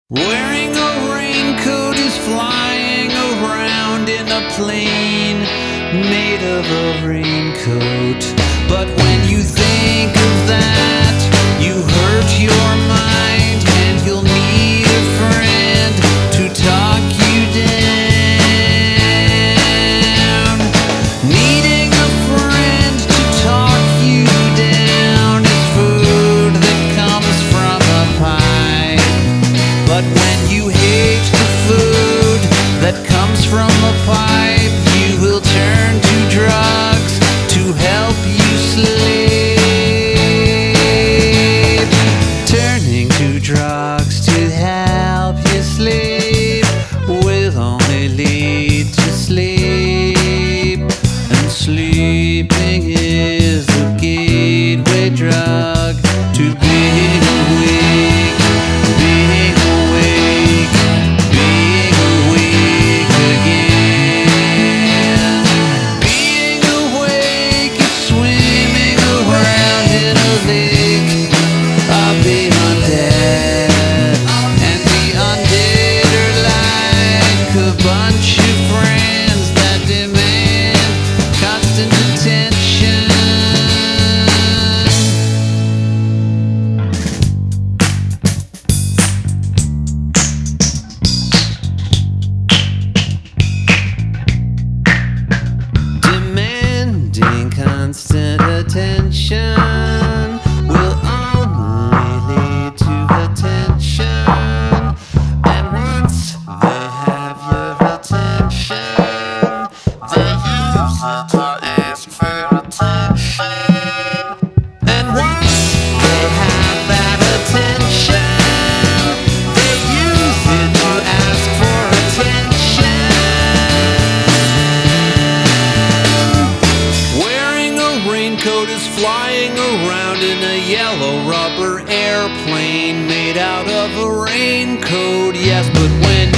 Wearing a raincoat is flying around in a plane made of a raincoat. But when you think of that, you hurt your mind, and you'll need a friend to talk you down. Needing a friend to talk you down is food that comes from a pie. But when you hate the food that comes from a pipe, you will turn to drugs to help you sleep. Turning to drugs to help you sleep will only lead to sleep. And sleeping is the gateway drug to being awake. Being awake again. Being awake is swimming around in a lake of the undead. And the undead are like a bunch of friends that demand constant attention. Demanding constant attention will only lead to attention. And once they have your attention, they use it to ask for attention. And once they have that attention, they use it to ask for attention. Wearing a raincoat is flying around in a yellow rubber airplane made out of a raincoat. Yes, but when